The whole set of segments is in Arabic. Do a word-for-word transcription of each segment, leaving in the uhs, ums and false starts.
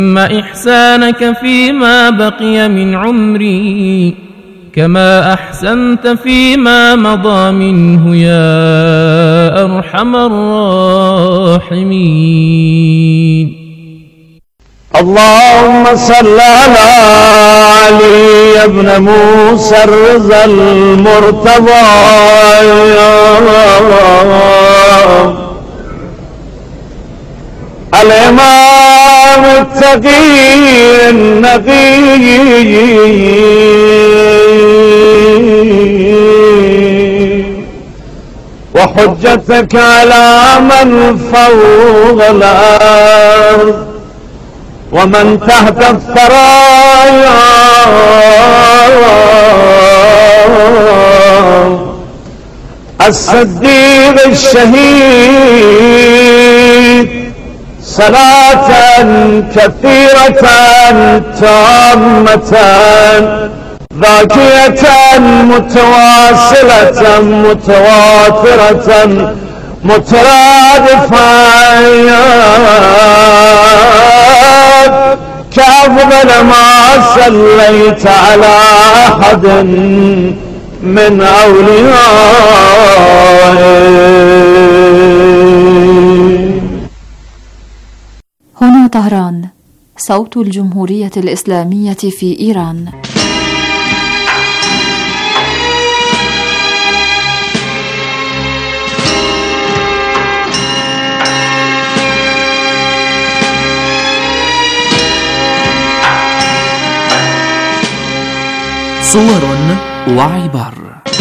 إحسانك فيما بقي من عمري كما أحسنت فيما مضى منه يا أرحم الراحمين. اللهم صل على علي بن موسى الرضا المرتضى الإمام التقي النقي وحجتك على من فوق الأرض ومن تحت الثرايا الصديق الشهيد صلاة كثيرة تامة ذاكية متواصلة متواترة مترادفة كأفضل ما صليت على أحد من أوليائه. هنا طهران، صوت الجمهورية الإسلامية في إيران. صور وعبر.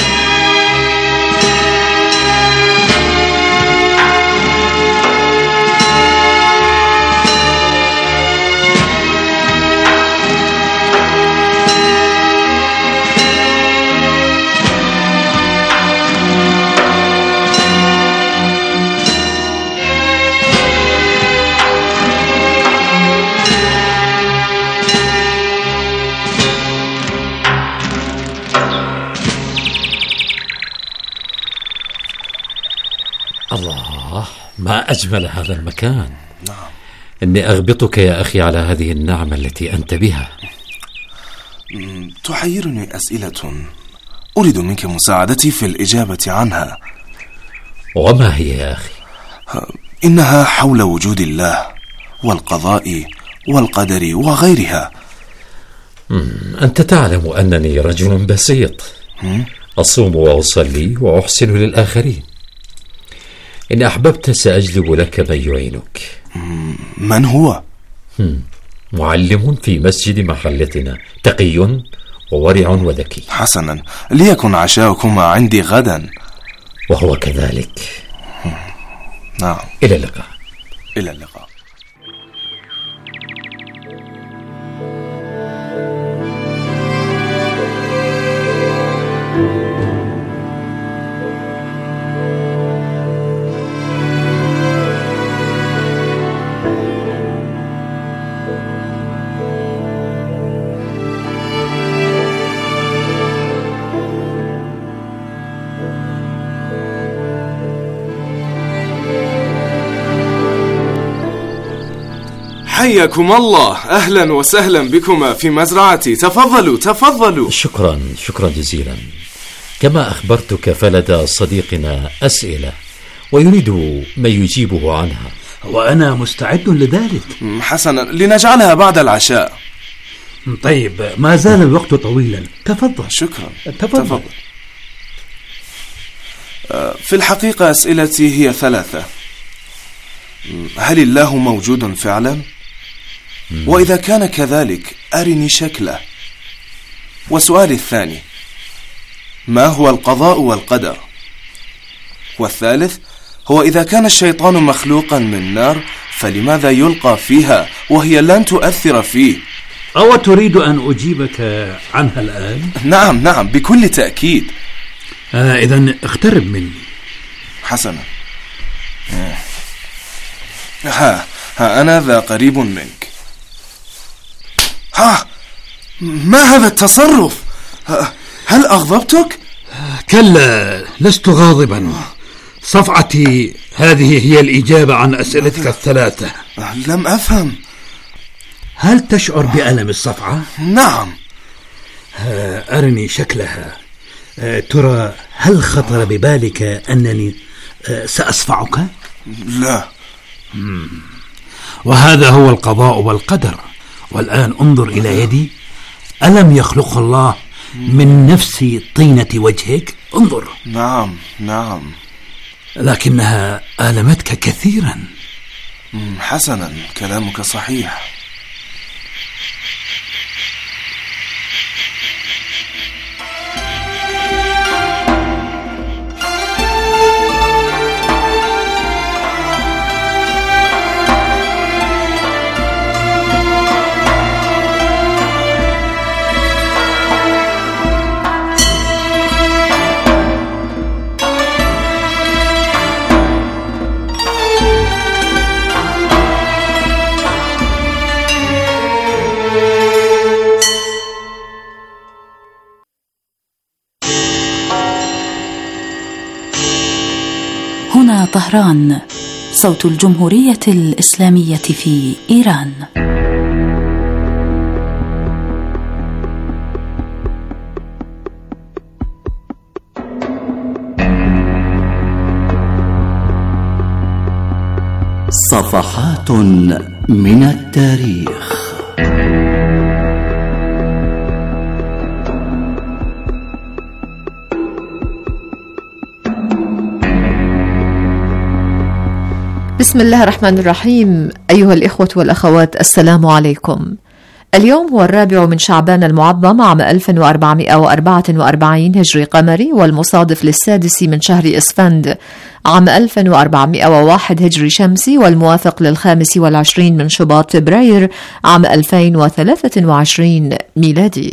الله، ما أجمل هذا المكان. نعم. إني أغبطك يا أخي على هذه النعمة التي أنت بها. تحيرني أسئلة أريد منك مساعدتي في الإجابة عنها. وما هي يا أخي؟ إنها حول وجود الله والقضاء والقدر وغيرها. أنت تعلم أنني رجل بسيط، أصوم وأصلي وأحسن للآخرين. إن أحببت سأجلب لك من يعينك. من هو؟ معلم في مسجد محلتنا، تقي وورع وذكي. حسنا، ليكن عشاؤكما عندي غدا. وهو كذلك. نعم. إلى اللقاء. إلى اللقاء. حياكم الله، أهلا وسهلا بكما في مزرعتي. تفضلوا تفضلوا. شكرا شكرا جزيلا. كما أخبرتك فلدى صديقنا أسئلة ويريد ما يجيبه عنها، وأنا مستعد لذلك. حسنا، لنجعلها بعد العشاء. طيب، ما زال الوقت طويلا. تفضل. شكرا. تفضل, تفضل. في الحقيقة أسئلتي هي ثلاثة. هل الله موجود فعلا؟ وإذا كان كذلك أرني شكله. وسؤالي الثاني، ما هو القضاء والقدر؟ والثالث هو إذا كان الشيطان مخلوقا من نار فلماذا يلقى فيها وهي لن تؤثر فيه؟ أو تريد أن أجيبك عنها الآن؟ نعم نعم بكل تأكيد. آه إذن اقترب مني. حسنا. ها ها أنا ذا قريب منك. ها ما هذا التصرف؟ هل أغضبتك؟ كلا، لست غاضبا. صفعتي هذه هي الإجابة عن أسئلتك الثلاثة. لم أفهم. هل تشعر بألم الصفعة؟ نعم. أرني شكلها. ترى هل خطر ببالك أنني سأصفعك؟ لا. وهذا هو القضاء والقدر. والآن انظر إلى يدي، ألم يخلق الله من نفس طينة وجهك؟ انظر. نعم نعم. لكنها آلمتك كثيرا. حسنا، كلامك صحيح. هنا طهران، صوت الجمهورية الإسلامية في إيران. صفحات من التاريخ. بسم الله الرحمن الرحيم. أيها الإخوة والأخوات، السلام عليكم. اليوم هو الرابع من شعبان المعظم عام ألف وأربعمائة وأربعة وأربعين هجري قمري، والمصادف للسادس من شهر إسفند عام ألف وأربعمائة وواحد هجري شمسي، والموافق للخامس والعشرين من شباط فبراير عام ألفين وثلاثة وعشرين ميلادي.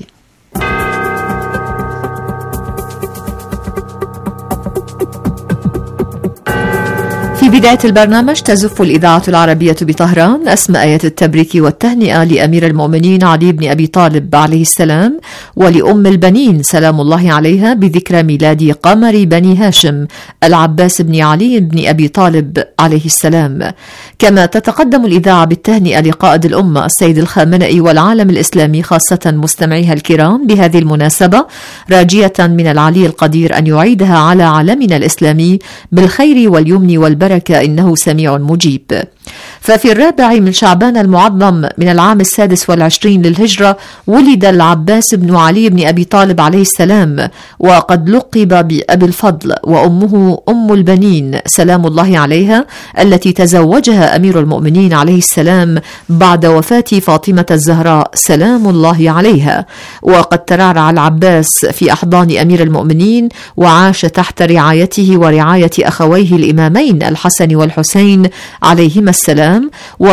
في بداية البرنامج تزف الإذاعة العربية بطهران أسماء آيات التبريك والتهنئة لأمير المؤمنين علي بن أبي طالب عليه السلام، ولأم البنين سلام الله عليها، بذكرى ميلاد قمر بني هاشم العباس بن علي بن أبي طالب عليه السلام. كما تتقدم الإذاعة بالتهنئة لقائد الأمة السيد الخامنئي والعالم الإسلامي خاصة مستمعيها الكرام بهذه المناسبة، راجية من العلي القدير أن يعيدها على عالمنا الإسلامي بالخير واليمن والبركة، إنه سميع مجيب. ففي الرابع من شعبان المعظم من العام السادس والعشرين للهجرة ولد العباس بن علي بن أبي طالب عليه السلام، وقد لقب بأبي الفضل، وأمه أم البنين سلام الله عليها، التي تزوجها أمير المؤمنين عليه السلام بعد وفاة فاطمة الزهراء سلام الله عليها. وقد ترعرع العباس في أحضان أمير المؤمنين، وعاش تحت رعايته ورعاية أخويه الإمامين الحسن والحسين عليهما السلام،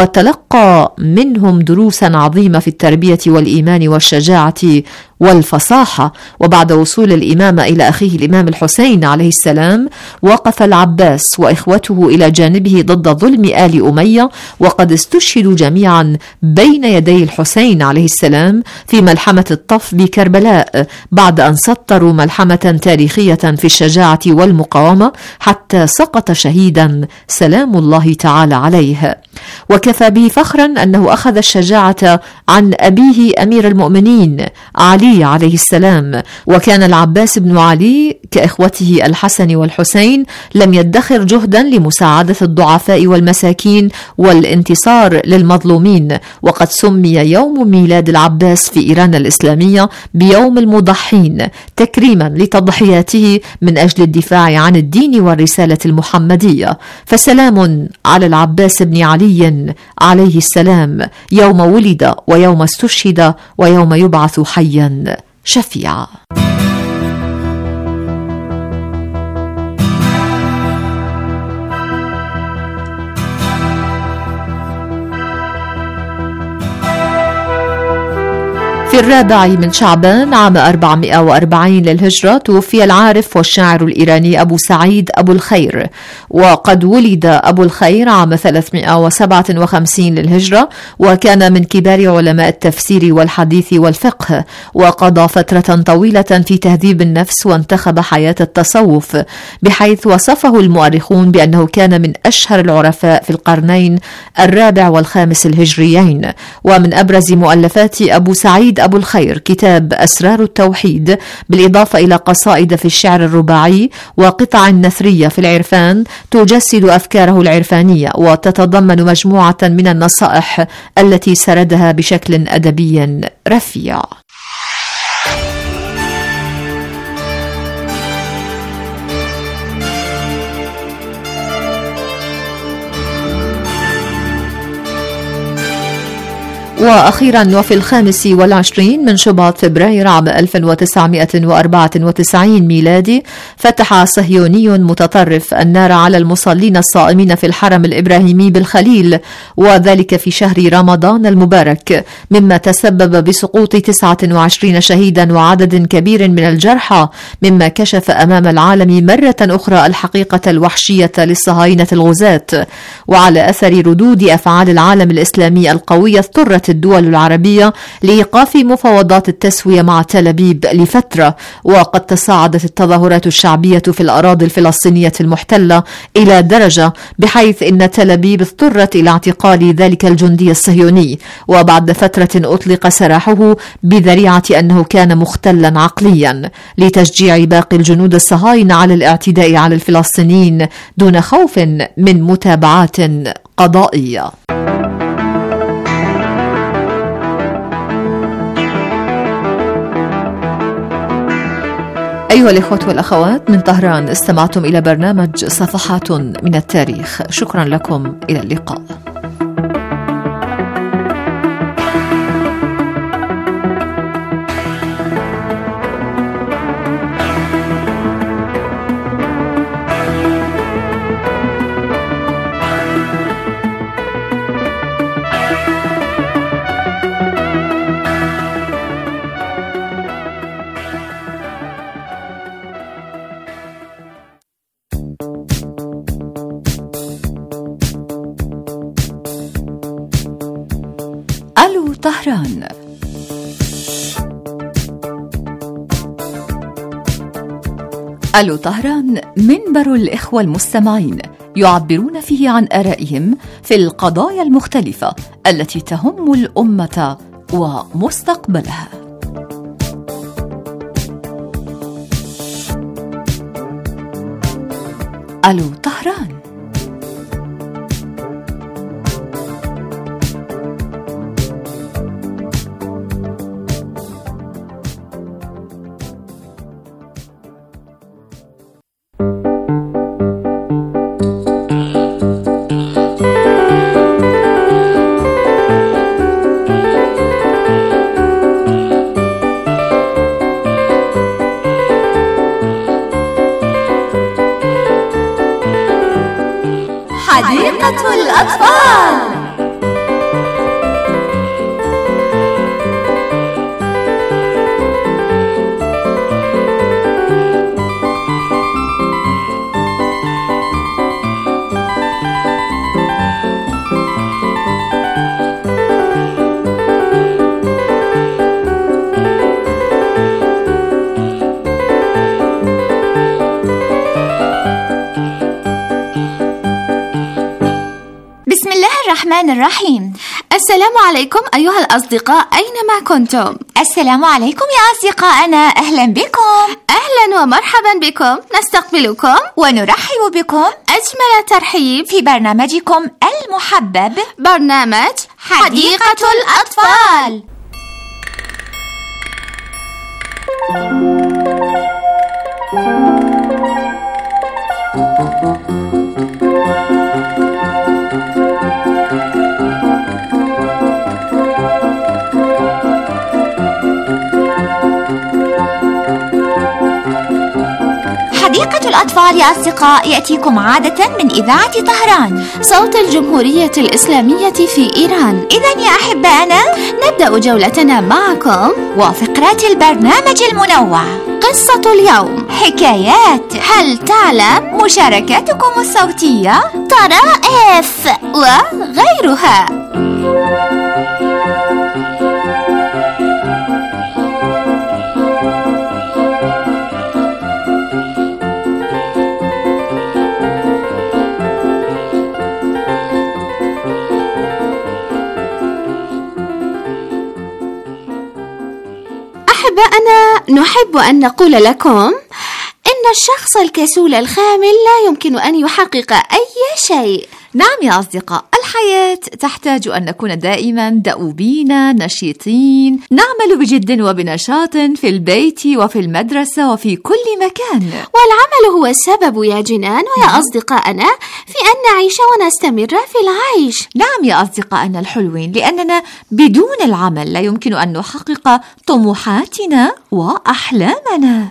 وتلقى منهم دروسا عظيمة في التربية والإيمان والشجاعة والفصاحة. وبعد وصول الإمامة إلى أخيه الإمام الحسين عليه السلام، وقف العباس وإخوته إلى جانبه ضد ظلم آل أمية، وقد استشهدوا جميعا بين يدي الحسين عليه السلام في ملحمة الطف بكربلاء، بعد أن سطروا ملحمة تاريخية في الشجاعة والمقاومة، حتى سقط شهيدا سلام الله تعالى عليه. وكفى به فخرا أنه أخذ الشجاعة عن أبيه أمير المؤمنين علي عليه السلام. وكان العباس بن علي كإخوته الحسن والحسين لم يدخر جهدا لمساعدة الضعفاء والمساكين والانتصار للمظلومين، وقد سمي يوم ميلاد العباس في إيران الإسلامية بيوم المضحين، تكريما لتضحياته من أجل الدفاع عن الدين والرسالة المحمدية. فسلام على العباس بن علي عليه السلام يوم ولد ويوم استشهد ويوم يبعث حيا شفيعا. في الرابع من شعبان عام أربعمائة وأربعين للهجرة توفي العارف والشاعر الإيراني أبو سعيد أبو الخير، وقد ولد أبو الخير عام ثلاثمائة وسبعة وخمسين للهجرة، وكان من كبار علماء التفسير والحديث والفقه، وقضى فترة طويلة في تهذيب النفس وانتخب حياة التصوف، بحيث وصفه المؤرخون بأنه كان من أشهر العرفاء في القرنين الرابع والخامس الهجريين. ومن أبرز مؤلفات أبو سعيد أبو الخير كتاب أسرار التوحيد، بالإضافة إلى قصائد في الشعر الرباعي وقطع نثرية في العرفان تجسد أفكاره العرفانية، وتتضمن مجموعة من النصائح التي سردها بشكل أدبي رفيع. وأخيرا وفي الخامس والعشرين من شباط فبراير عام ألف وتسعمائة وأربعة وتسعين ميلادي فتح صهيوني متطرف النار على المصلين الصائمين في الحرم الإبراهيمي بالخليل، وذلك في شهر رمضان المبارك، مما تسبب بسقوط تسعة وعشرين شهيدا وعدد كبير من الجرحى، مما كشف أمام العالم مرة أخرى الحقيقة الوحشية للصهاينة الغزاة. وعلى أثر ردود أفعال العالم الإسلامي القوية اضطرت الدول العربية لإيقاف مفاوضات التسوية مع تل أبيب لفترة، وقد تصاعدت التظاهرات الشعبية في الأراضي الفلسطينية المحتلة إلى درجة بحيث إن تل أبيب اضطرت إلى اعتقال ذلك الجندي الصهيوني، وبعد فترة أطلق سراحه بذريعة أنه كان مختلا عقليا، لتشجيع باقي الجنود الصهاينة على الاعتداء على الفلسطينيين دون خوف من متابعات قضائية. أيها الإخوة والأخوات، من طهران استمعتم إلى برنامج صفحات من التاريخ. شكرا لكم، إلى اللقاء. ألو طهران. ألو طهران منبر الإخوة المستمعين يعبرون فيه عن آرائهم في القضايا المختلفة التي تهم الأمة ومستقبلها. ألو طهران. حديقة الأطفال. الرحمن الرحيم. السلام عليكم أيها الأصدقاء أينما كنتم. السلام عليكم يا أصدقائنا، أهلا بكم. أهلا ومرحبا بكم، نستقبلكم ونرحب بكم أجمل ترحيب في برنامجكم المحبب، برنامج حديقة الأطفال. حديقة الأطفال يا أصدقاء يأتيكم عادة من إذاعة طهران، صوت الجمهورية الإسلامية في إيران. إذن يا أحبائنا نبدأ نبدأ جولتنا معكم وفقرات البرنامج المنوع، قصة اليوم، حكايات، هل تعلم، مشاركاتكم الصوتية، طرائف وغيرها. أحبائنا، نحب أن نقول لكم إن الشخص الكسول الخامل لا يمكن أن يحقق أي شيء. نعم يا أصدقاء، الحياة تحتاج أن نكون دائما دؤوبين نشيطين، نعمل بجد وبنشاط في البيت وفي المدرسة وفي كل مكان، والعمل هو السبب يا جنان ويا أصدقائنا في أن نعيش ونستمر في العيش. نعم يا أصدقائنا الحلوين، لأننا بدون العمل لا يمكن أن نحقق طموحاتنا وأحلامنا.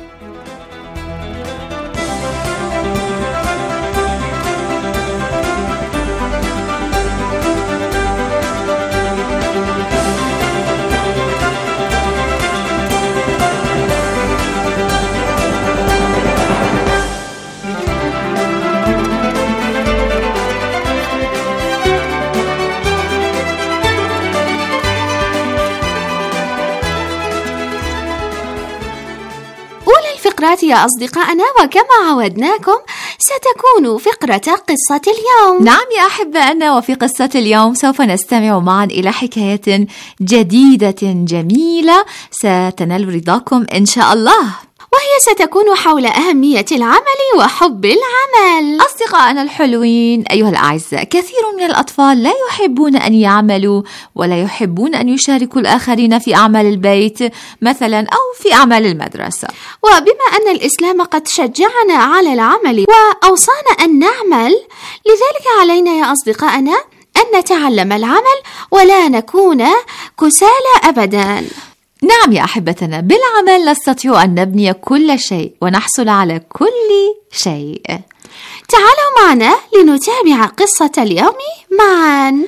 فقرات يا أصدقائنا، وكما عودناكم ستكون فقرة قصة اليوم. نعم يا أحبائنا، وفي قصة اليوم سوف نستمع معا إلى حكاية جديدة جميلة ستنال رضاكم إن شاء الله، وهي ستكون حول أهمية العمل وحب العمل. أصدقائنا الحلوين أيها الأعزاء، كثير من الأطفال لا يحبون أن يعملوا ولا يحبون أن يشاركوا الآخرين في أعمال البيت مثلا أو في أعمال المدرسة، وبما أن الإسلام قد شجعنا على العمل وأوصانا أن نعمل، لذلك علينا يا أصدقائنا أن نتعلم العمل ولا نكون كسالى أبدا. نعم يا أحبتنا، بالعمل نستطيع أن نبني كل شيء ونحصل على كل شيء. تعالوا معنا لنتابع قصة اليوم معا.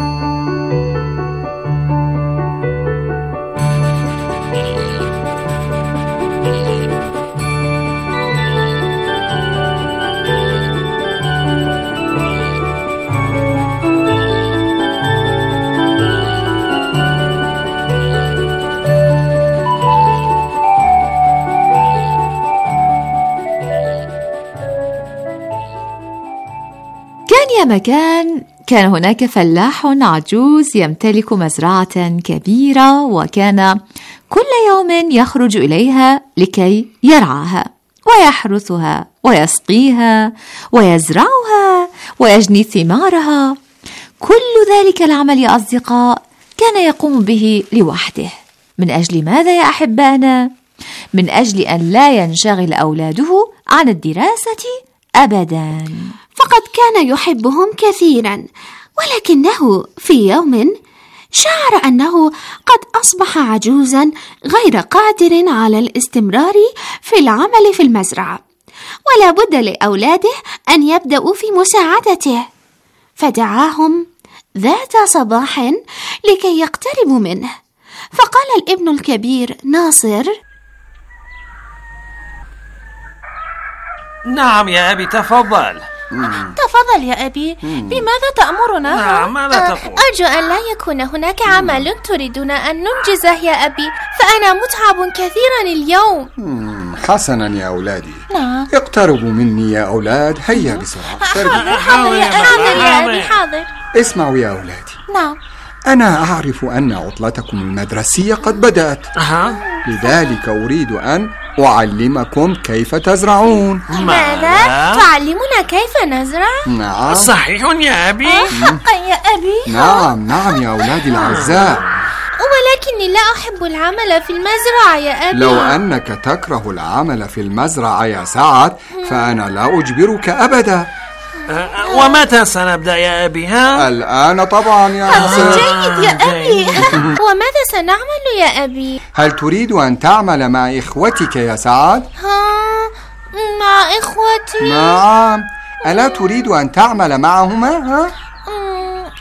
يا مكان كان هناك فلاح عجوز يمتلك مزرعة كبيرة، وكان كل يوم يخرج إليها لكي يرعاها ويحرثها ويسقيها ويزرعها ويجني ثمارها. كل ذلك العمل يا أصدقاء كان يقوم به لوحده. من أجل ماذا يا أحبانا؟ من أجل أن لا ينشغل أولاده عن الدراسة أبداً، فقد كان يحبهم كثيراً، ولكنه في يوم شعر أنه قد أصبح عجوزاً غير قادر على الاستمرار في العمل في المزرعة، ولا بد لأولاده أن يبدأوا في مساعدته، فدعاهم ذات صباح لكي يقتربوا منه. فقال الابن الكبير ناصر: نعم يا أبي، تفضل. تفضل يا أبي، بماذا تأمرنا؟ نعم، ماذا تقول؟ أرجو أن لا يكون هناك عمل تريدون أن ننجزه يا أبي، فأنا متعب كثيرا اليوم. حسنا يا أولادي. نعم. اقتربوا مني يا أولاد، هيا بسرعة. حاضر حاضر يا أبي، حاضر. اسمعوا يا أولادي. نعم. أنا أعرف أن عطلتكم المدرسية قد بدأت، لذلك أريد أن أعلمكم كيف تزرعون. ماذا؟ تعلمنا كيف نزرع؟ نعم. صحيح يا أبي؟ حقا يا أبي؟ نعم نعم يا أولادي الأعزاء، ولكني لا أحب العمل في المزرعة يا أبي. لو أنك تكره العمل في المزرعة يا سعد فأنا لا أجبرك أبدا. ومتى سنبدأ يا أبي؟ ها؟ الآن طبعا يا ناصر. جيد يا أبي. وماذا سنعمل يا أبي؟ هل تريد أن تعمل مع إخوتك يا سعد؟ ها؟ مع إخوتي؟ نعم. ألا تريد أن تعمل معهما؟ ها؟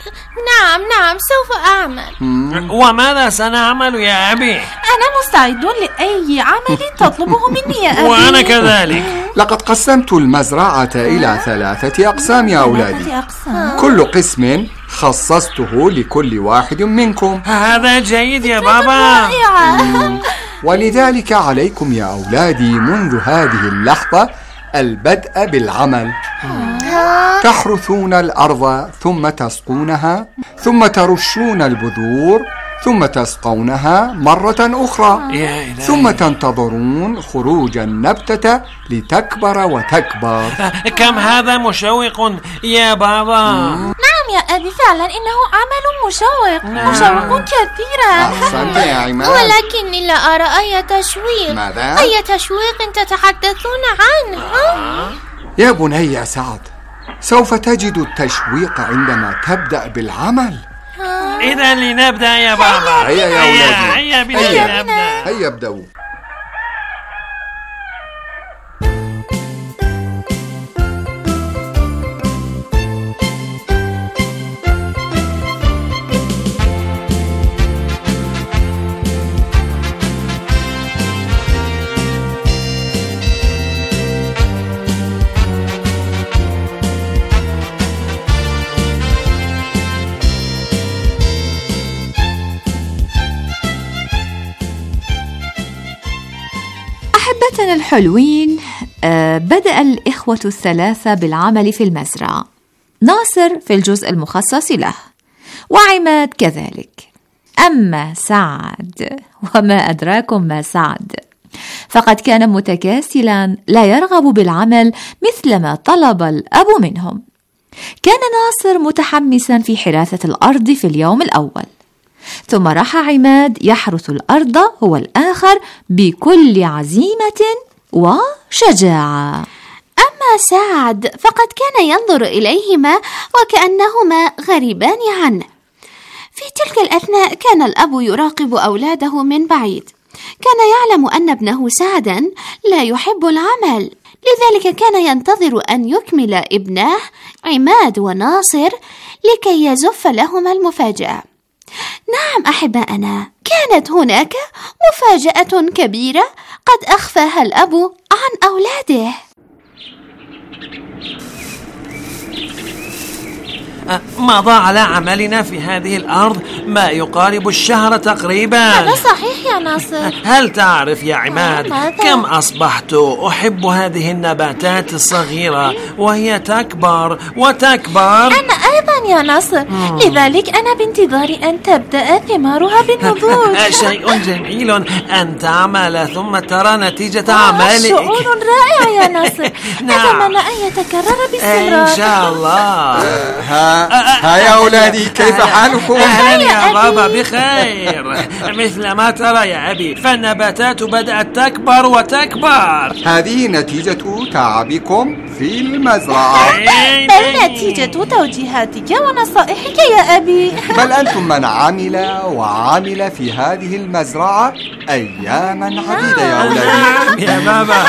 نعم نعم سوف أعمل. وماذا سنعمل يا أبي؟ أنا مستعد لأي عمل تطلبه مني يا أبي. وأنا كذلك. لقد قسمت المزرعة إلى ثلاثة أقسام يا أولادي. كل قسم خصصته لكل واحد منكم. هذا جيد يا بابا. ولذلك عليكم يا أولادي منذ هذه اللحظة البدء بالعمل. تحرثون الأرض ثم تسقونها ثم ترشون البذور ثم تسقونها مرة أخرى ثم تنتظرون خروج النبتة لتكبر وتكبر. كم هذا مشوق يا بابا. نعم يا أبي فعلا إنه عمل مشوق مشوق كثيرا. أحسنت يا عماد. ولكني لا أرى أي تشويق. ماذا؟ أي تشويق تتحدثون عنه؟ يا بني يا سعد، سوف تجد التشويق عندما تبدأ بالعمل. إذا لنبدأ يا بابا. هيا يا أولادي، هيا بنا نبدأ. هيا ابدأوا. أحبتنا الحلوين، آه بدأ الإخوة الثلاثة بالعمل في المزرعة. ناصر في الجزء المخصص له، وعماد كذلك. أما سعد، وما أدراكم ما سعد، فقد كان متكاسلا لا يرغب بالعمل مثلما طلب الأب منهم. كان ناصر متحمسا في حراثة الأرض في اليوم الأول، ثم راح عماد يحرث الأرض هو الآخر بكل عزيمة وشجاعة. أما سعد فقد كان ينظر إليهما وكأنهما غريبان عنه. في تلك الأثناء كان الأب يراقب أولاده من بعيد. كان يعلم أن ابنه سعدا لا يحب العمل، لذلك كان ينتظر أن يكمل ابناه عماد وناصر لكي يزف لهما المفاجأة. نعم أحبائنا، كانت هناك مفاجأة كبيرة قد أخفاها الأب عن أولاده. مضى على عملنا في هذه الأرض ما يقارب الشهر تقريبا. هذا صحيح يا ناصر. هل تعرف يا عماد كم أصبحت أحب هذه النباتات الصغيرة وهي تكبر وتكبر؟ أنا أيضا يا ناصر. مم. لذلك أنا بانتظار أن تبدأ ثمارها بالنضوج. شيء جميل أن تعمل ثم ترى نتيجة عملك. شعور رائع يا ناصر. أتمنى أن يتكرر باستمرار إن شاء الله. ها يا أولادي، كيف حالكم؟ أهلا يا بابا، بخير. مثل ما ترى يا أبي، فالنباتات بدأت تكبر وتكبر. هذه نتيجة تعبكم في المزرعة، بل نتيجة توجيهاتك ونصائحك يا أبي. بل أنتم من عمل وعمل في هذه المزرعة أياما عديدة يا أولادي. يا بابا،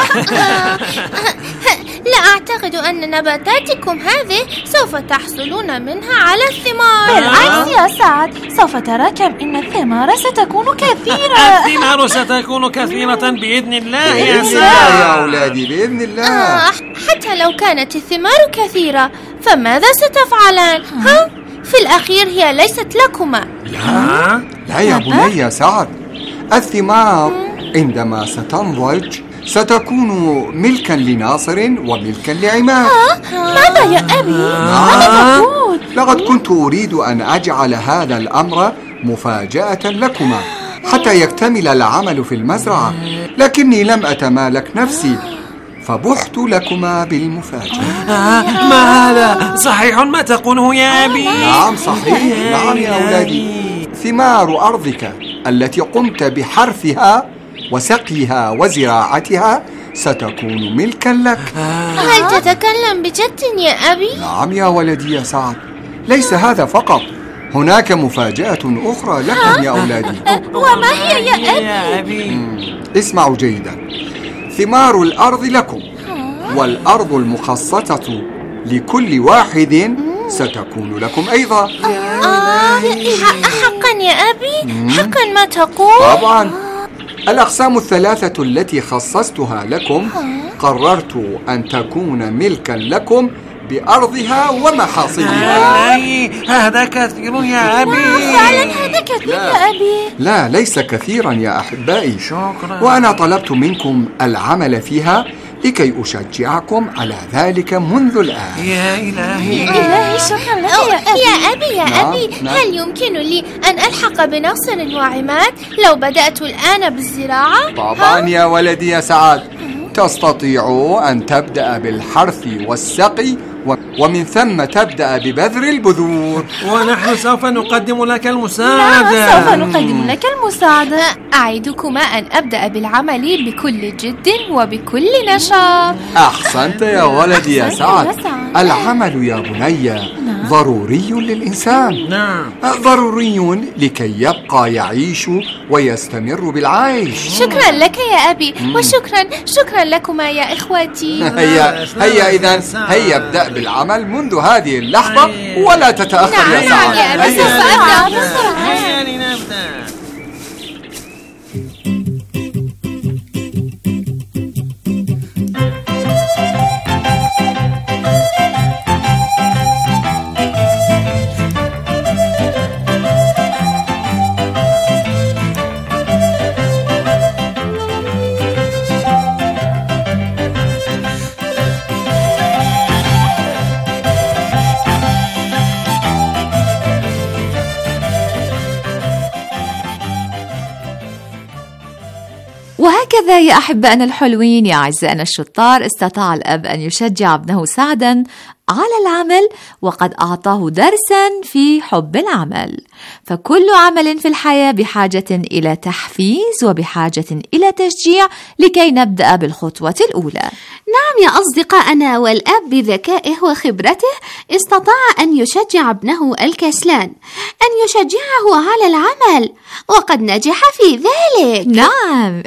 لا أعتقد أن نباتاتكم هذه سوف تحصلون منها على الثمار. بالعكس يا سعد، سوف ترى كم إن الثمار ستكون كثيرة. الثمار ستكون كثيرة بإذن الله يا سعد. يا أولادي، بإذن الله. آه، حتى لو كانت الثمار كثيرة فماذا ستفعلان؟ ها؟ في الأخير هي ليست لكما. لا لا يا بني يا سعد، الثمار عندما ستنضج ستكون ملكا لناصر وملكا لعماد. ماذا يا أبي؟ ماذا تقول؟ لقد كنت أريد أن أجعل هذا الأمر مفاجأة لكما حتى يكتمل العمل في المزرعة، لكني لم أتمالك نفسي فبحت لكما بالمفاجأة. آه ما هذا؟ صحيح ما تقوله يا أبي؟ نعم صحيح. نعم يا أولادي، ثمار أرضك التي قمت بحرثها وسقيها وزراعتها ستكون ملكا لك. هل تتكلم بجد يا أبي؟ نعم يا ولدي يا سعد، ليس هذا فقط، هناك مفاجأة أخرى لكم يا أولادي. وما هي يا أبي؟ اسمعوا جيدا، ثمار الأرض لكم، والأرض المخصصة لكل واحد ستكون لكم أيضا. آه حقا يا أبي؟ حقا ما تقول؟ طبعا. الأقسام الثلاثة التي خصصتها لكم قررت أن تكون ملكا لكم بأرضها ومحاصيلها. هذا كثير يا أبي. فعلا هذا كثير يا أبي. لا، ليس كثيرا يا أحبائي. شكرا. وأنا طلبت منكم العمل فيها لكي أشجعكم على ذلك منذ الآن. يا إلهي. يا إلهي شكرا لك يا أبي. يا نعم. أبي نعم. هل يمكن لي أن ألحق بناصر وعماد لو بدأت الآن بالزراعة؟ طبعا يا ولدي يا سعاد، تستطيع أن تبدأ بالحرث والسقي ومن ثم تبدأ ببذر البذور. ونحن سوف نقدم لك المساعدة. نعم سوف نقدم لك المساعدة. أعدكما أن أبدأ بالعمل بكل جد وبكل نشاط. أحسنت يا ولدي يا سعد. العمل يا بني ضروري للإنسان. نعم. ضروري لكي يبقى يعيش ويستمر بالعيش. شكرا لك يا أبي. وشكرا شكرا لكما يا إخوتي. هيا هيا إذن هيا ابدأ بالعمل منذ هذه اللحظة ولا تتأخر يا سعد. يا أبي سوف أبدأ بسرعة. هيا لنبدأ. وهكذا يا أحبائنا الحلوين يا أعزائنا الشطار، استطاع الأب أن يشجع ابنه سعدا على العمل وقد أعطاه درسا في حب العمل. فكل عمل في الحياة بحاجة إلى تحفيز وبحاجة إلى تشجيع لكي نبدأ بالخطوة الأولى. نعم يا أصدقائنا، والأب بذكائه وخبرته استطاع أن يشجع ابنه الكسلان، أن يشجعه على العمل، وقد نجح في ذلك. نعم.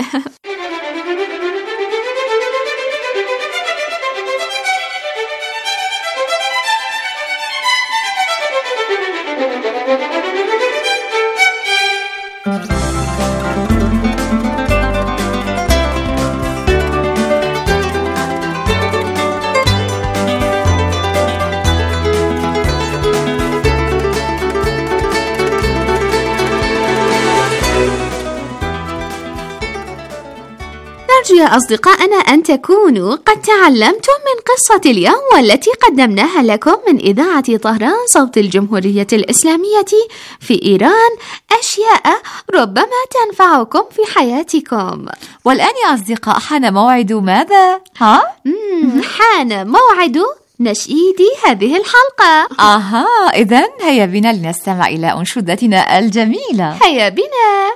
نرجو يا أصدقائنا أن تكونوا قد تعلمتم من قصة اليوم والتي قدمناها لكم من إذاعة طهران صوت الجمهورية الإسلامية في إيران أشياء ربما تنفعكم في حياتكم. والآن يا أصدقاء حان موعد ماذا؟ ها؟ مم حان موعد نشيد هذه الحلقة. آها، إذن هيا بنا لنستمع إلى أنشودتنا الجميلة. هيا بنا.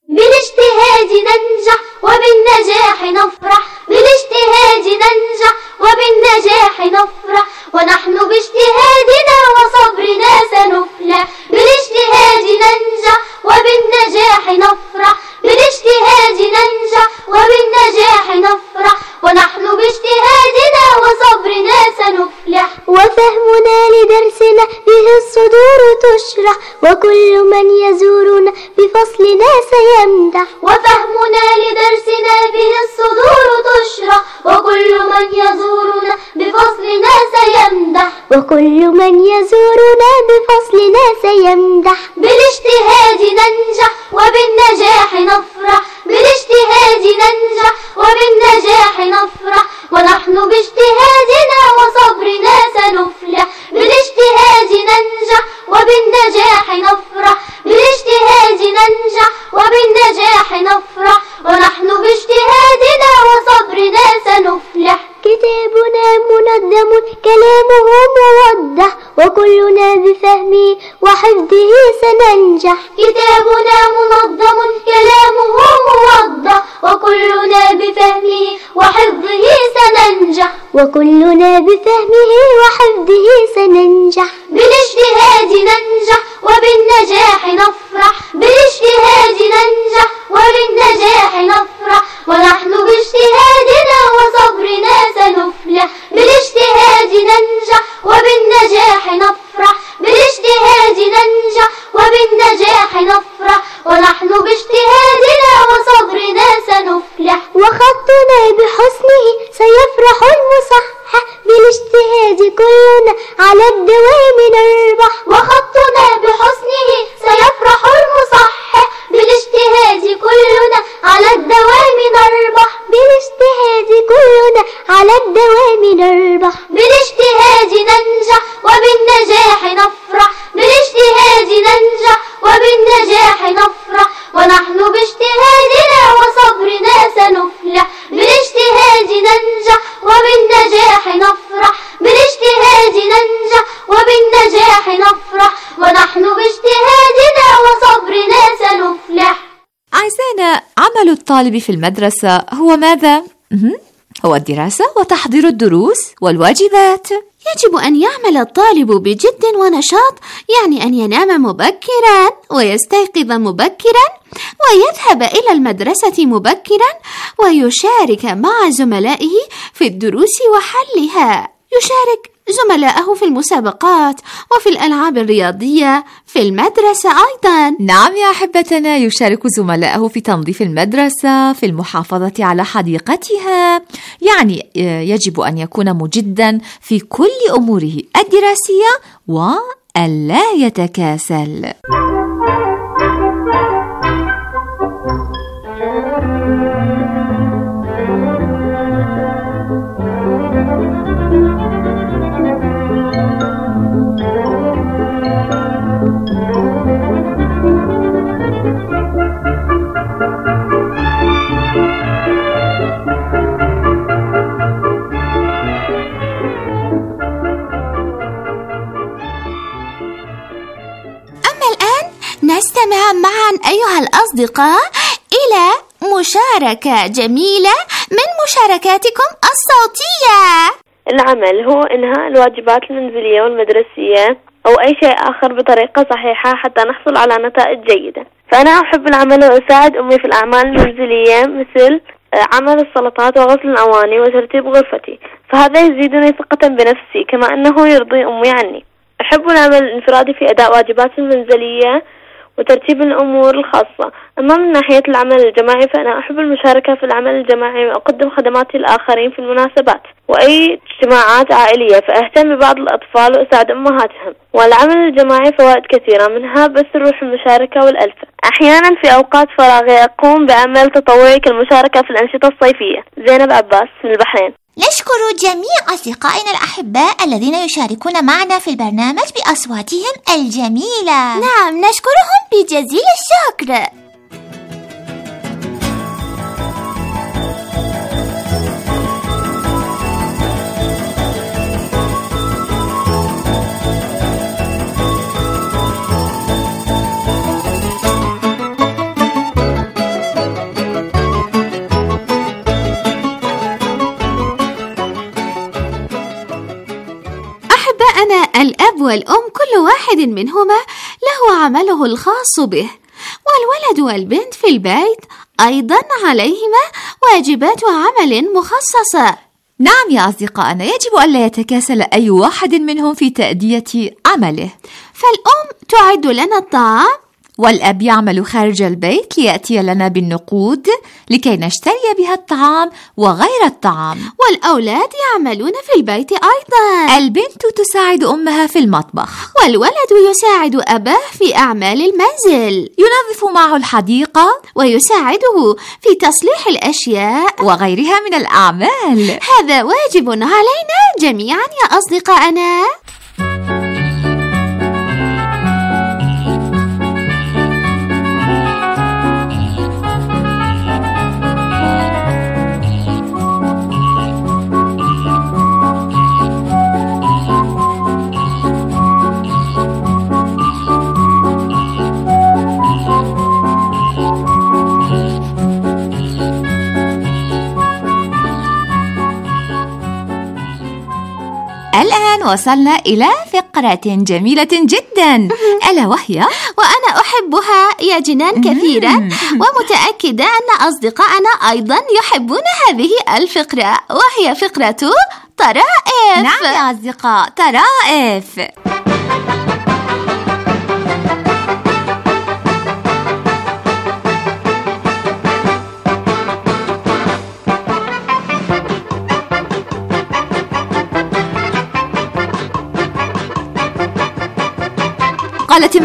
بالاجتهاد ننجح وبالنجاح نفرح، بالاجتهاد ننجح وبالنجاح نفرح، ونحن باجتهادنا وصبرنا سنفلح. بالاجتهاد ننجح وبالنجاح نفرح، بالاجتهاد ننجح وبالنجاح نفرح، ونحن باجتهادنا وصبرنا سنفلح. وفهمنا لدرسنا به الصدور تشرح، وكل من يزورنا بفصلنا سيمدح. وفهمنا لدرسنا به الصدور تشرح، وكل من يزورنا بفصلنا سيمدح. وكل من يزورنا بفصلنا سيمدح. بالاجتهاد ننجح وبالنجاح نفرح، بالاجتهاد ننجح وبالنجاح نفرح، ونحن باجتهادنا وصبرنا سنفلح. بالاجتهاد ننجح وبالنجاح نفرح، بالاجتهاد ننجح وبالنجاح نفرح، ونحن باجتهادنا وصبرنا سنفلح. كتابنا منظم كلامه موضح، وكلنا بفهمه وحفظه سننجح. كتابنا منظم كلامه موضح، وكلنا بفهمه وحفظه سننجح. وكلنا بفهمه وحفظه سننجح. بالاجتهاد ننجح وبالنجاح نفرح، بالاجتهاد ننجح وبالنجاح نفرح، ونحن باجتهادنا وصبرنا سنفلح. بالاجتهاد ننجح وبالنجاح نفرح، كلنا على الدوام نربح، وخطنا بحسنه سيفرح المصحح، بالاجتهاد كلنا على الدوام نربح، بالاجتهاد كلنا على الدوام نربح، بالاجتهاد ننجح وبالنجاح نفرح، بالاجتهاد ننجح وبالنجاح نفرح، ونحن باجتهادنا وصبرنا سنفلح، بالاجتهاد ننجح وبالنجاح نفرح، بالاجتهاد ننجح وبالنجاح نفرح، ونحن باجتهادنا وصبرنا سنفلح. أعزائنا، عمل الطالب في المدرسة هو ماذا؟ هو الدراسة وتحضير الدروس والواجبات. يجب أن يعمل الطالب بجد ونشاط، يعني أن ينام مبكرا ويستيقظ مبكرا ويذهب إلى المدرسة مبكرا ويشارك مع زملائه في الدروس وحلها، يشارك زملائه في المسابقات وفي الألعاب الرياضية في المدرسة أيضا. نعم يا أحبتنا، يشارك زملائه في تنظيف المدرسة، في المحافظة على حديقتها، يعني يجب أن يكون مجدا في كل أموره الدراسية وألا يتكاسل. نستمع معا أيها الأصدقاء إلى مشاركة جميلة من مشاركاتكم الصوتية. العمل هو إنهاء الواجبات المنزلية والمدرسية أو أي شيء آخر بطريقة صحيحة حتى نحصل على نتائج جيدة. فأنا أحب العمل وأساعد أمي في الأعمال المنزلية مثل عمل السلطات وغسل الأواني وترتيب غرفتي، فهذا يزيدني ثقة بنفسي كما أنه يرضي أمي عني. أحب العمل الانفرادي في أداء واجبات المنزلية وترتيب الأمور الخاصة. أما من ناحية العمل الجماعي فأنا أحب المشاركة في العمل الجماعي وأقدم خدماتي للآخرين في المناسبات وأي اجتماعات عائلية، فأهتم ببعض الأطفال وأساعد أمهاتهم. والعمل الجماعي فوائد كثيرة، منها بث روح المشاركة والألفة. أحيانا في أوقات فراغي أقوم بعمل تطوعي كالمشاركة في الأنشطة الصيفية. زينب عباس من البحرين. نشكر جميع أصدقائنا الأحباء الذين يشاركون معنا في البرنامج بأصواتهم الجميلة. نعم، نشكرهم بجزيل الشكر. أنا الأب والأم كل واحد منهما له عمله الخاص به، والولد والبنت في البيت أيضا عليهما واجبات عمل مخصصة. نعم يا أصدقائنا، يجب ألا يتكاسل أي واحد منهم في تأدية عمله. فالأم تعد لنا الطعام، والأب يعمل خارج البيت ليأتي لنا بالنقود لكي نشتري بها الطعام وغير الطعام، والأولاد يعملون في البيت أيضا. البنت تساعد أمها في المطبخ، والولد يساعد أباه في أعمال المنزل، ينظف معه الحديقة ويساعده في تصليح الأشياء وغيرها من الأعمال. هذا واجب علينا جميعا يا أصدقائنا. الآن وصلنا إلى فقرة جميلة جدا، ألا وهي وأنا أحبها يا جنان كثيرا، ومتأكدة أن أصدقائنا أيضا يحبون هذه الفقرة، وهي فقرة طرائف. نعم يا أصدقاء، طرائف.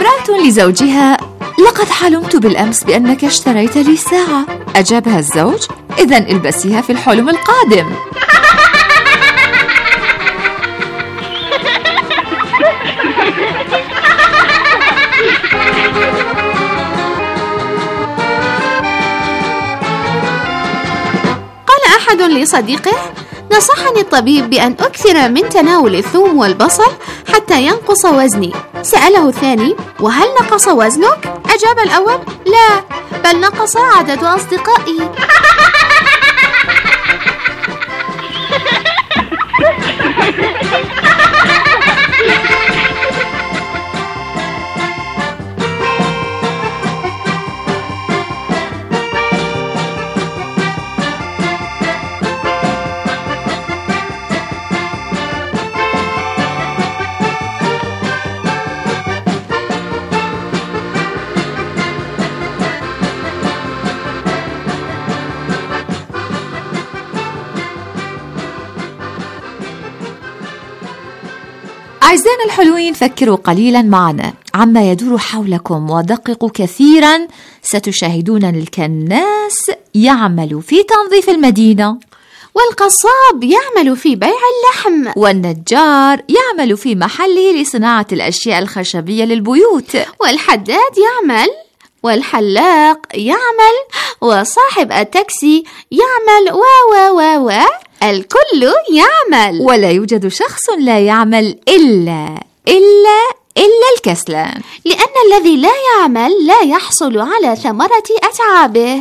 امرأة لزوجها: لقد حلمت بالأمس بأنك اشتريت لي ساعة. أجابها الزوج: إذن البسيها في الحلم القادم. قال أحد لصديقه: نصحني الطبيب بأن أكثر من تناول الثوم والبصل حتى ينقص وزني. سأله الثاني: وهل نقص وزنك؟ أجاب الأول: لا، بل نقص عدد أصدقائي. أعزائنا الحلوين، فكروا قليلا معنا عما يدور حولكم ودققوا كثيرا. ستشاهدون الكناس يعمل في تنظيف المدينة، والقصاب يعمل في بيع اللحم، والنجار يعمل في محله لصناعة الأشياء الخشبية للبيوت، والحداد يعمل، والحلاق يعمل، وصاحب التاكسي يعمل، و و و و الكل يعمل. ولا يوجد شخص لا يعمل إلا إلا إلا الكسلان، لأن الذي لا يعمل لا يحصل على ثمرة أتعابه.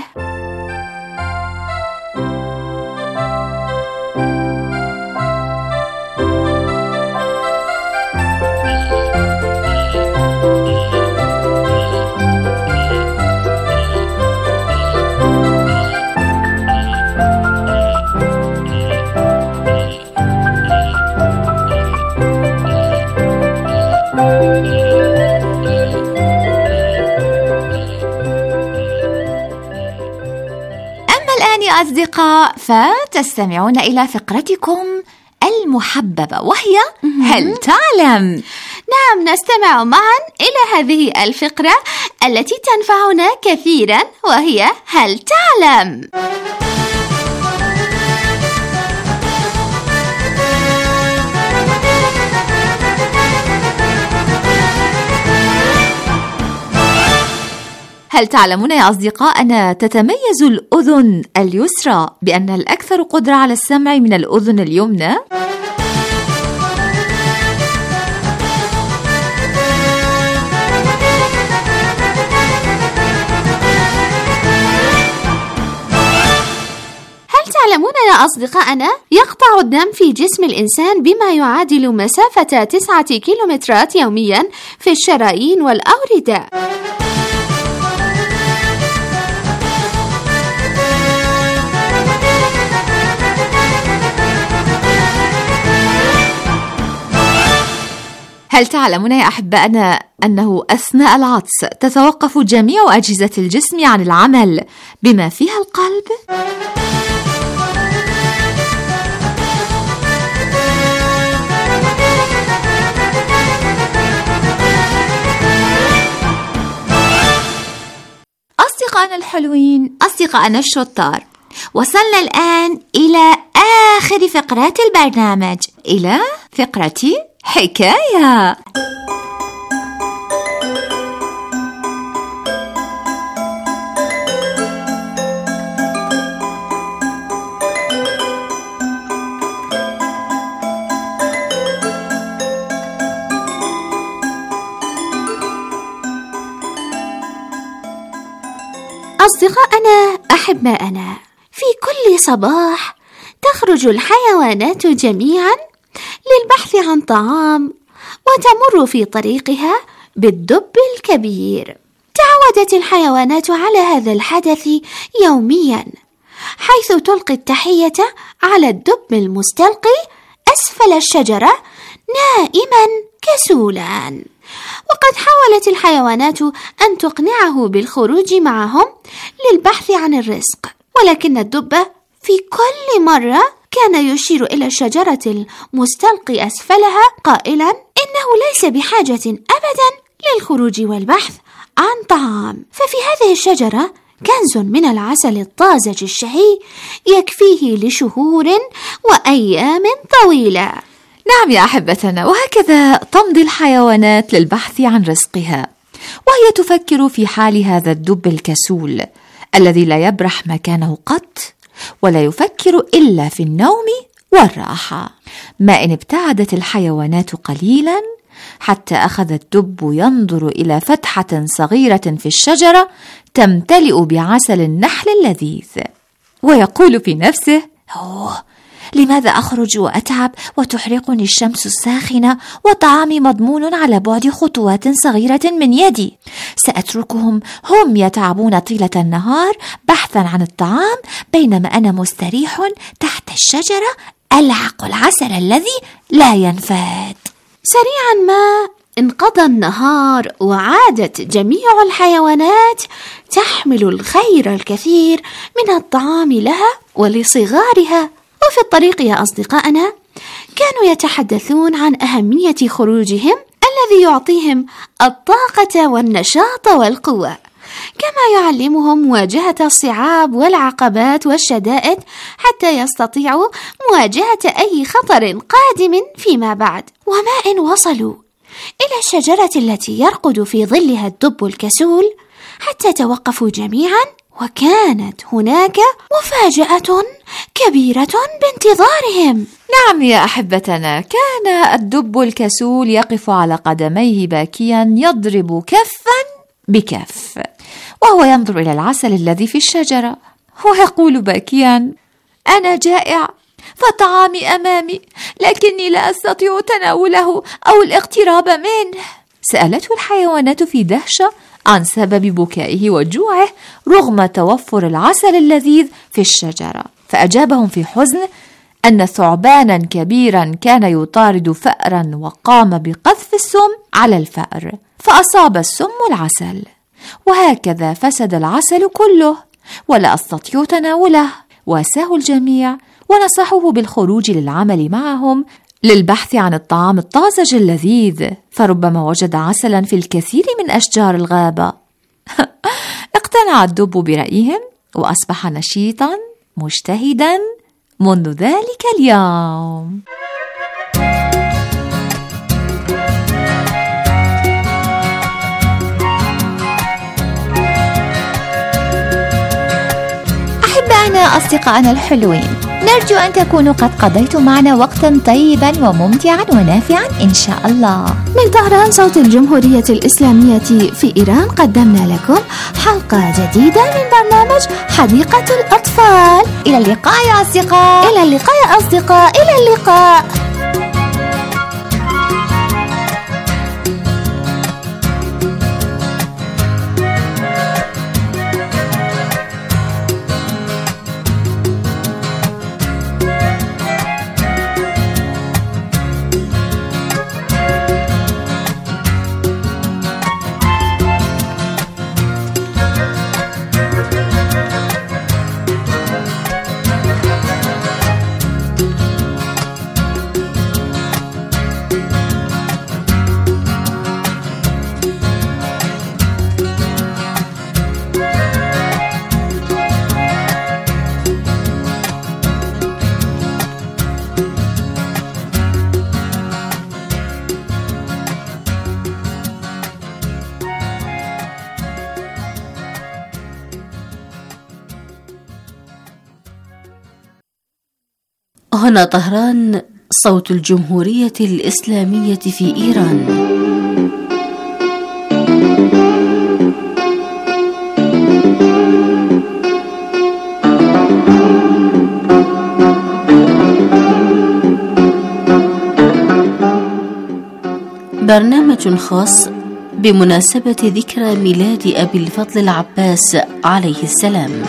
أصدقاء، فتستمعون إلى فقرتكم المحببة، وهي هل تعلم؟ نعم، نستمع معا إلى هذه الفقرة التي تنفعنا كثيرا، وهي هل تعلم؟ هل تعلمون يا أصدقاء تتميز الأذن اليسرى بأن الأكثر قدرة على السمع من الأذن اليمنى؟ هل تعلمون يا أصدقائنا يقطع الدم في جسم الإنسان بما يعادل مسافة تسعة كيلومترات يوميا في الشرايين والأوردة؟ هل تعلمون يا أحبائنا أنه أثناء العطس تتوقف جميع أجهزة الجسم عن العمل بما فيها القلب؟ أصدقائنا الحلوين، أصدقائنا الشطار، وصلنا الآن إلى آخر فقرات البرنامج، إلى فقرة حكاية. أصدقائنا أحبائنا، في كل صباح تخرج الحيوانات جميعا للبحث عن طعام، وتمر في طريقها بالدب الكبير. تعودت الحيوانات على هذا الحدث يوميا، حيث تلقي التحية على الدب المستلقي أسفل الشجرة نائما كسولان. وقد حاولت الحيوانات أن تقنعه بالخروج معهم للبحث عن الرزق، ولكن الدب في كل مرة كان يشير إلى الشجرة المستلقي أسفلها قائلا إنه ليس بحاجة أبدا للخروج والبحث عن طعام. ففي هذه الشجرة كنز من العسل الطازج الشهي يكفيه لشهور وأيام طويلة. نعم يا أحبتنا، وهكذا تمضي الحيوانات للبحث عن رزقها، وهي تفكر في حال هذا الدب الكسول الذي لا يبرح مكانه قط، ولا يفكر إلا في النوم والراحة. ما إن ابتعدت الحيوانات قليلا حتى أخذ الدب ينظر إلى فتحة صغيرة في الشجرة تمتلئ بعسل النحل اللذيذ، ويقول في نفسه: أوه، لماذا أخرج وأتعب وتحرقني الشمس الساخنة وطعامي مضمون على بعد خطوات صغيرة من يدي؟ سأتركهم هم يتعبون طيلة النهار بحثا عن الطعام، بينما أنا مستريح تحت الشجرة ألعق العسل الذي لا ينفاد. سريعا ما انقضى النهار، وعادت جميع الحيوانات تحمل الخير الكثير من الطعام لها ولصغارها. وفي الطريق يا أصدقائنا كانوا يتحدثون عن أهمية خروجهم الذي يعطيهم الطاقة والنشاط والقوة، كما يعلمهم مواجهة الصعاب والعقبات والشدائد حتى يستطيعوا مواجهة أي خطر قادم فيما بعد. وما إن وصلوا إلى الشجرة التي يرقد في ظلها الدب الكسول حتى توقفوا جميعا، وكانت هناك مفاجأة كبيرة بانتظارهم. نعم يا أحبتنا، كان الدب الكسول يقف على قدميه باكيا يضرب كفا بكف، وهو ينظر إلى العسل الذي في الشجرة، ويقول باكيا: أنا جائع، فطعامي أمامي، لكني لا أستطيع تناوله أو الاقتراب منه. سألته الحيوانات في دهشة عن سبب بكائه وجوعه رغم توفر العسل اللذيذ في الشجرة، فأجابهم في حزن أن ثعبانا كبيرا كان يطارد فأرا وقام بقذف السم على الفأر، فأصاب السم العسل، وهكذا فسد العسل كله ولا أستطيع تناوله. واساه الجميع ونصحوه بالخروج للعمل معهم للبحث عن الطعام الطازج اللذيذ، فربما وجد عسلا في الكثير من أشجار الغابة. اقتنع الدب برأيهم وأصبح نشيطا مجتهدا منذ ذلك اليوم. أحبائنا أصدقائنا الحلوين، نرجو أن تكونوا قد قضيتوا معنا وقتا طيبا وممتعا ونافعا إن شاء الله. من طهران صوت الجمهورية الإسلامية في إيران قدمنا لكم حلقة جديدة من برنامج حديقة الأطفال. إلى اللقاء يا أصدقاء. إلى اللقاء يا أصدقاء. إلى اللقاء. هنا طهران صوت الجمهورية الإسلامية في إيران. برنامج خاص بمناسبة ذكرى ميلاد أبي الفضل العباس عليه السلام.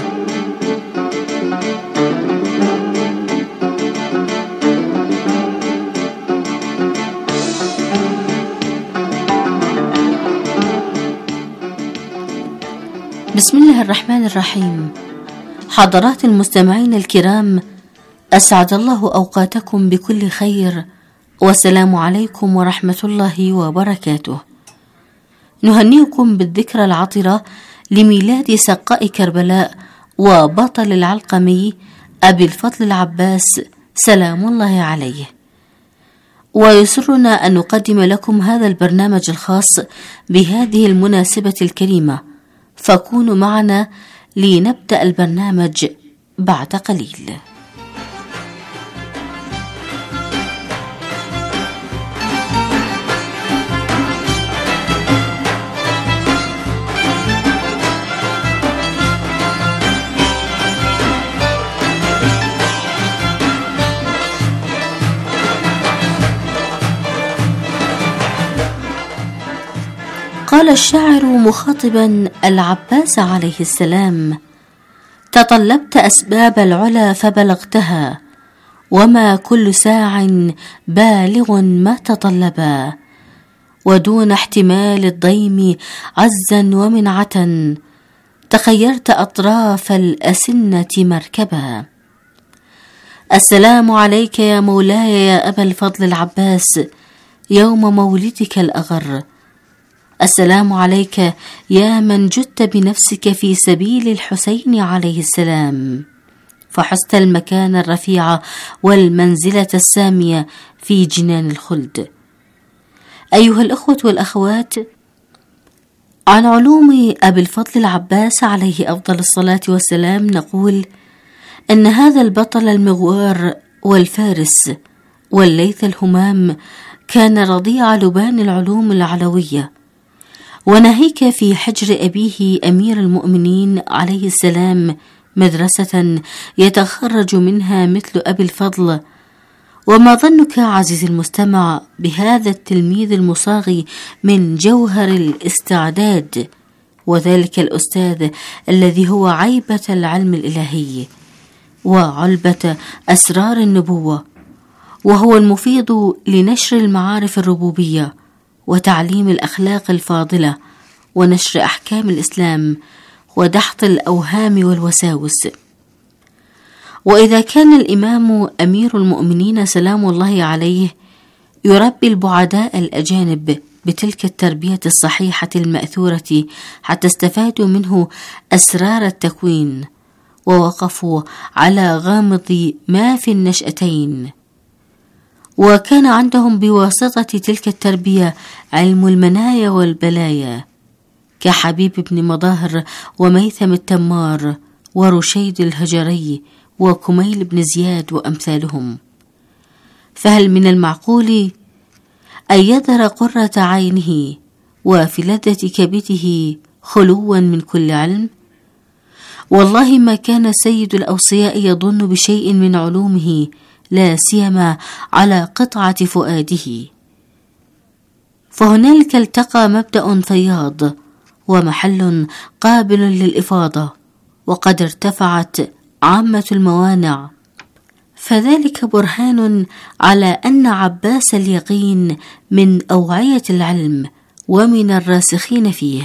بسم الله الرحمن الرحيم. حضرات المستمعين الكرام، أسعد الله أوقاتكم بكل خير، والسلام عليكم ورحمة الله وبركاته. نهنئكم بالذكرى العطرة لميلاد سقاء كربلاء وبطل العلقمي أبي الفضل العباس سلام الله عليه. ويسرنا أن نقدم لكم هذا البرنامج الخاص بهذه المناسبة الكريمة، فكونوا معنا لنبدأ البرنامج بعد قليل. قال الشاعر مخاطبا العباس عليه السلام: تطلبت أسباب العلا فبلغتها، وما كل ساع بالغ ما تطلبا، ودون احتمال الضيم عزا ومنعة، تخيرت أطراف الأسنة مركبا. السلام عليك يا مولاي يا أبا الفضل العباس يوم مولدك الأغر. السلام عليك يا من جدت بنفسك في سبيل الحسين عليه السلام، فحزت المكان الرفيع والمنزلة السامية في جنان الخلد. أيها الأخوة والأخوات، عن علوم أبي الفضل العباس عليه أفضل الصلاة والسلام نقول أن هذا البطل المغوار والفارس والليث الهمام كان رضيع لبان العلوم العلوية، وناهيك في حجر أبيه أمير المؤمنين عليه السلام مدرسة يتخرج منها مثل أبي الفضل. وما ظنك عزيزي المستمع بهذا التلميذ المصاغي من جوهر الاستعداد، وذلك الأستاذ الذي هو عيبة العلم الإلهي وعلبة أسرار النبوة، وهو المفيض لنشر المعارف الربوبية وتعليم الأخلاق الفاضلة ونشر أحكام الإسلام ودحض الأوهام والوساوس. وإذا كان الإمام أمير المؤمنين سلام الله عليه يربي البعداء الأجانب بتلك التربية الصحيحة المأثورة حتى استفادوا منه أسرار التكوين ووقفوا على غامض ما في النشأتين، وكان عندهم بواسطة تلك التربية علم المنايا والبلايا كحبيب بن مظاهر وميثم التمار ورشيد الهجري وكميل بن زياد وأمثالهم. فهل من المعقول أن يذر قرة عينه وفي لذة كبده خلوا من كل علم؟ والله ما كان سيد الأوصياء يظن بشيء من علومه، لا سيما على قطعة فؤاده. فهنالك التقى مبدأ فياض ومحل قابل للإفاضة، وقد ارتفعت عامة الموانع، فذلك برهان على أن عباس اليقين من أوعية العلم ومن الراسخين فيه.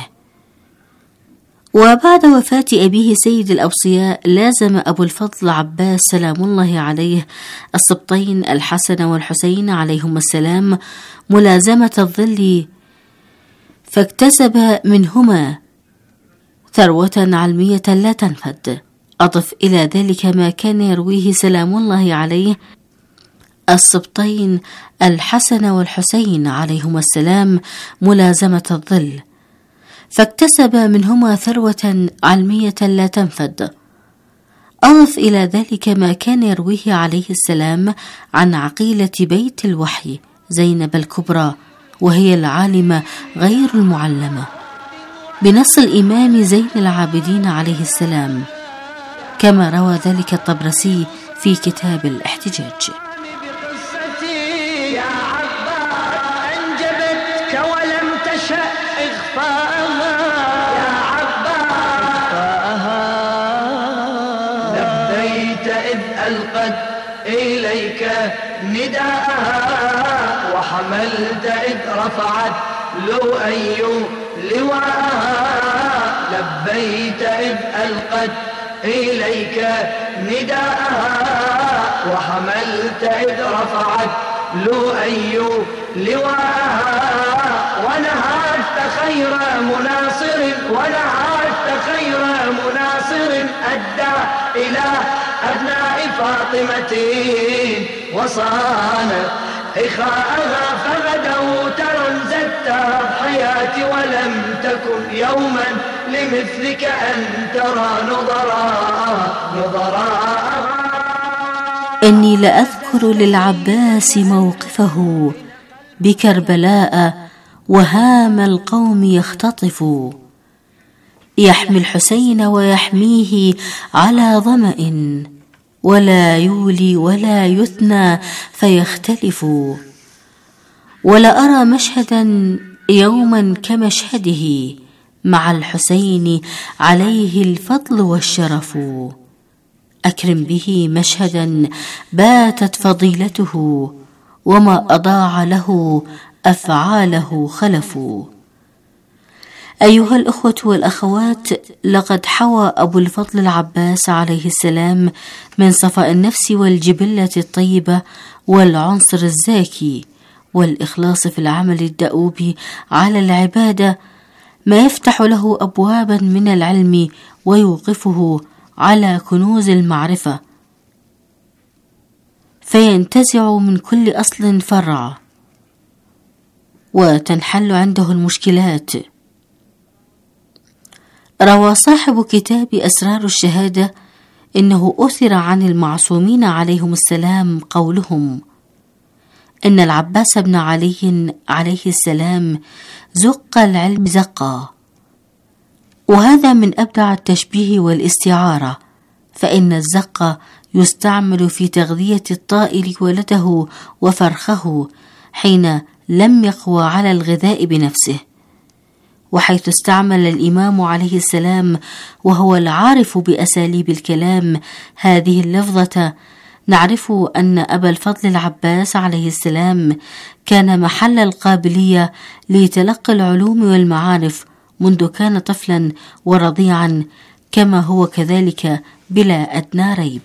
وبعد وفاة أبيه سيد الأوصياء لازم أبو الفضل عباس سلام الله عليه السبطين الحسن والحسين عليهما السلام ملازمة الظل، فاكتسب منهما ثروة علمية لا تنفد. أضف إلى ذلك ما كان يرويه سلام الله عليه السبطين الحسن والحسين عليهما السلام ملازمة الظل، فاكتسب منهما ثروة علمية لا تنفد. أضف إلى ذلك ما كان يرويه عليه السلام عن عقيلة بيت الوحي زينب الكبرى، وهي العالمة غير المعلمة، بنص الإمام زين العابدين عليه السلام، كما روى ذلك الطبرسي في كتاب الاحتجاج. إليك نداءها وحملت إذ رفعت لؤي لواءها، لبيت إذ ألقت إليك نداءها وحملت إذ رفعت لؤي لواءها ونهجت خير مناصر ونهجت خير مناصر أدى إلى أبناء فاطمة وصان إخاءها فغدوا ترنزت الحياة ولم تكن يوما لمثلك أن ترى نظراء نظراء. إني لأذكر للعباس موقفه بكربلاء وهام القوم يختطف، يحمي الحسين ويحميه على ظمأ ولا يولي ولا يثنى فيختلف، ولا أرى مشهدا يوما كمشهده مع الحسين عليه الفضل والشرف، أكرم به مشهدا باتت فضيلته وما أضاع له أفعاله خلف. أيها الأخوة والأخوات، لقد حوى أبو الفضل العباس عليه السلام من صفاء النفس والجبلة الطيبة والعنصر الزاكي والإخلاص في العمل الدؤوب على العبادة ما يفتح له أبوابا من العلم ويوقفه على كنوز المعرفة، فينتزع من كل أصل فرع وتنحل عنده المشكلات. روى صاحب كتاب أسرار الشهادة إنه أثر عن المعصومين عليهم السلام قولهم إن العباس بن علي عليه السلام زق العلم زقا، وهذا من أبدع التشبيه والاستعارة، فإن الزق يستعمل في تغذية الطائر ولده وفرخه حين لم يقوى على الغذاء بنفسه، وحيث استعمل الإمام عليه السلام وهو العارف بأساليب الكلام هذه اللفظة، نعرف أن أبا الفضل العباس عليه السلام كان محل القابلية لتلقي العلوم والمعارف منذ كان طفلا ورضيعا، كما هو كذلك بلا أدنى ريب.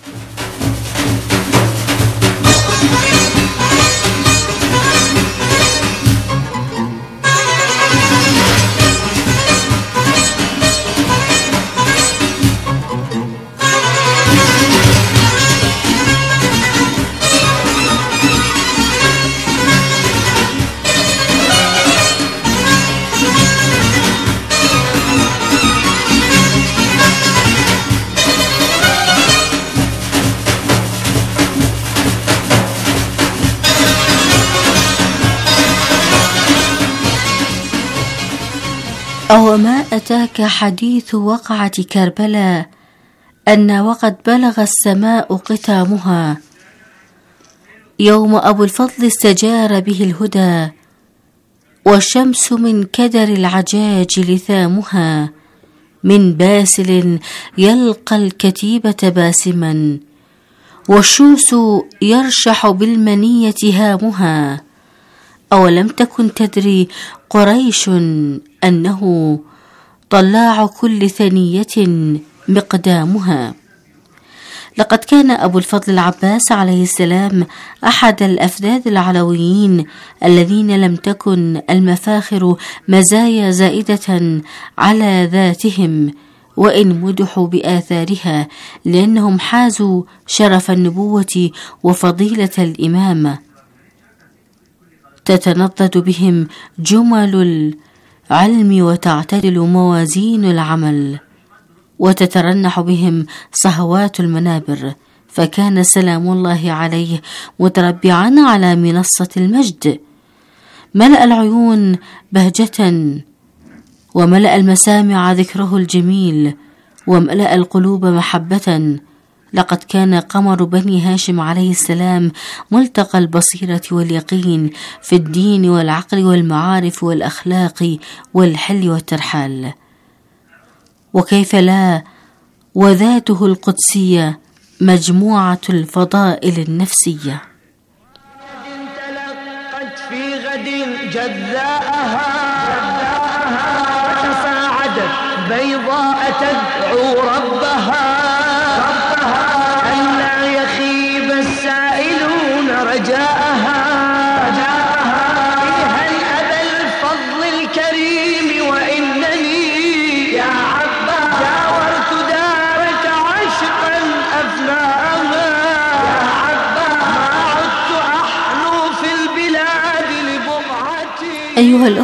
أو ما أتاك حديث وقعة كربلاء أن وقد بلغ السماء قتامها، يوم أبو الفضل استجار به الهدى، والشمس من كدر العجاج لثامها، من باسل يلقى الكتيبة باسما، والشوس يرشح بالمنية هامها. أولم تكن تدري قريش أنه طلاع كل ثنية مقدامها. لقد كان أبو الفضل العباس عليه السلام أحد الأفذاذ العلويين الذين لم تكن المفاخر مزايا زائدة على ذاتهم وإن مدحوا بآثارها، لأنهم حازوا شرف النبوة وفضيلة الإمامة، تتنضد بهم جمل العلم وتعتدل موازين العمل، وتترنح بهم صهوات المنابر، فكان سلام الله عليه متربعا على منصة المجد، ملأ العيون بهجة، وملأ المسامع ذكره الجميل، وملأ القلوب محبة. لقد كان قمر بني هاشم عليه السلام ملتقى البصيرة واليقين في الدين والعقل والمعارف والأخلاق والحل والترحال، وكيف لا، وذاته القدسية مجموعة الفضائل النفسية. تلقت في غد جذاءها تصاعدت بيضاء تدعو ربها، أن لا يخيب السائلون رجاءها،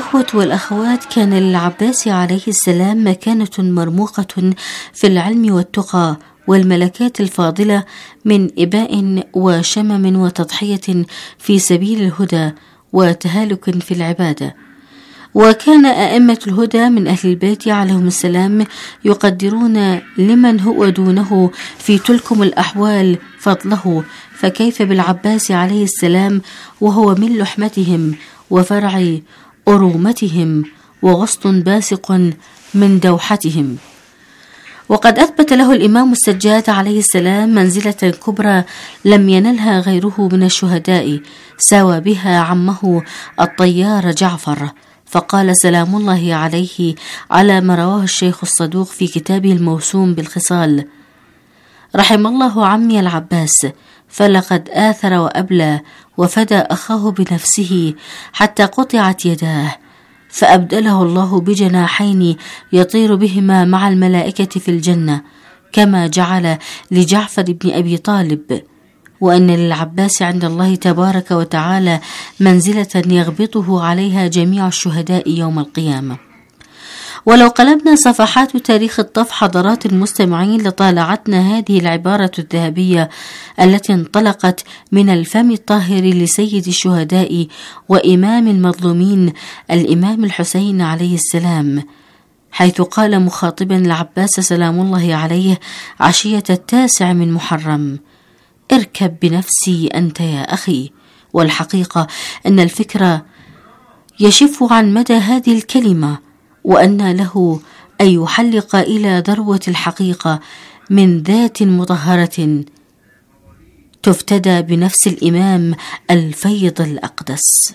الإخوة والأخوات، كان للعباس عليه السلام مكانة مرموقة في العلم والتقى والملكات الفاضلة من إباء وشمم وتضحية في سبيل الهدى وتهالك في العبادة. وكان أئمة الهدى من أهل البيت عليهم السلام يقدرون لمن هو دونه في تلكم الأحوال فضله، فكيف بالعباس عليه السلام وهو من لحمتهم وفرع أرومتهم وغصن باسق من دوحتهم. وقد أثبت له الإمام السجاد عليه السلام منزلة كبرى لم ينلها غيره من الشهداء، ساوى بها عمه الطيار جعفر، فقال سلام الله عليه على ما رواه الشيخ الصدوق في كتابه الموسوم بالخصال: رحم الله عمي العباس، فلقد آثر وأبلى وفدى أخاه بنفسه حتى قطعت يداه، فأبدله الله بجناحين يطير بهما مع الملائكة في الجنة، كما جعل لجعفر بن أبي طالب، وأن للعباس عند الله تبارك وتعالى منزلة يغبطه عليها جميع الشهداء يوم القيامة. ولو قلبنا صفحات تاريخ الطف حضرات المستمعين لطالعتنا هذه العبارة الذهبية التي انطلقت من الفم الطاهر لسيد الشهداء وإمام المظلومين الإمام الحسين عليه السلام، حيث قال مخاطبا العباس سلام الله عليه عشية التاسع من محرم: اركب بنفسي أنت يا أخي. والحقيقة أن الفكرة يشف عن مدى هذه الكلمة، وأن له أن يحلق إلى ذروة الحقيقة من ذات مطهرة تفتدى بنفس الإمام الفيض الأقدس.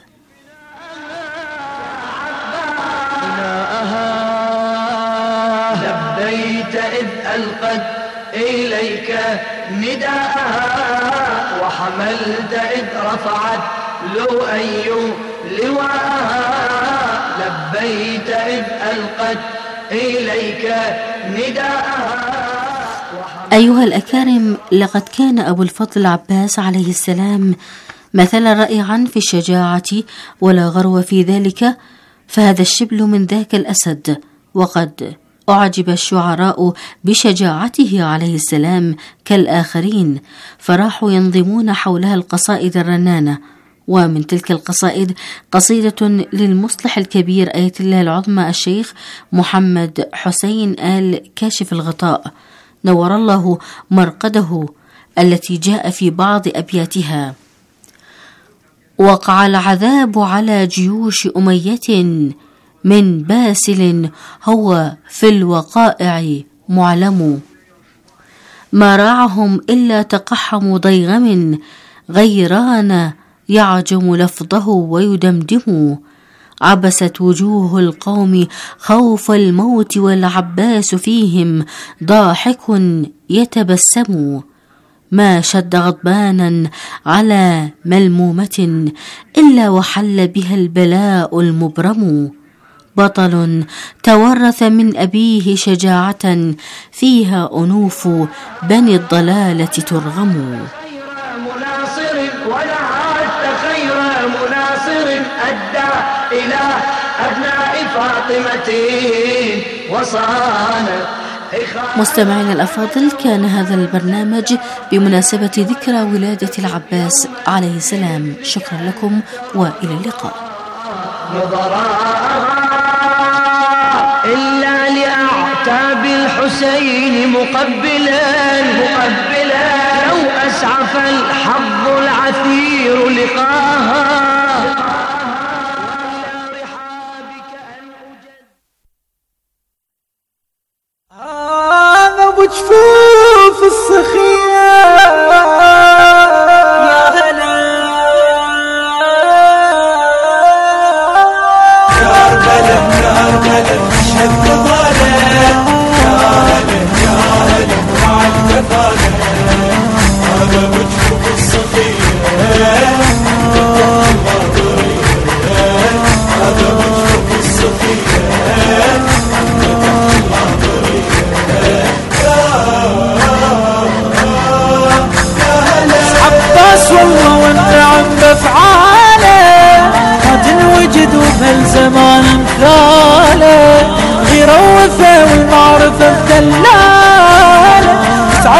لبيت إذ ألقت إليك نداءها، وحملت إذ رفعت لؤي لواءها. لبيت إذ ألقت إليك نداءها. أيها الأكارم، لقد كان أبو الفضل العباس عليه السلام مثلا رائعا في الشجاعة ولا غرو في ذلك، فهذا الشبل من ذاك الأسد. وقد أعجب الشعراء بشجاعته عليه السلام كالآخرين، فراحوا ينظمون حولها القصائد الرنانة. ومن تلك القصائد قصيدة للمصلح الكبير آية الله العظمى الشيخ محمد حسين آل كاشف الغطاء نور الله مرقده، التي جاء في بعض أبياتها: وقع العذاب على جيوش أمية من باسل هو في الوقائع معلم، ما راعهم إلا تقحم ضيغم غيران يعجم لفظه ويدمدم، عبست وجوه القوم خوف الموت والعباس فيهم ضاحك يتبسم، ما شد غضبانا على ملمومة إلا وحل بها البلاء المبرم، بطل تورث من أبيه شجاعة فيها أنوف بني الضلالة ترغم. إلى أبناء فاطمة وصانت. مستمعينا الأفاضل، كان هذا البرنامج بمناسبة ذكرى ولادة العباس عليه السلام. شكرا لكم وإلى اللقاء. إلا لأعتاب الحسين مقبلا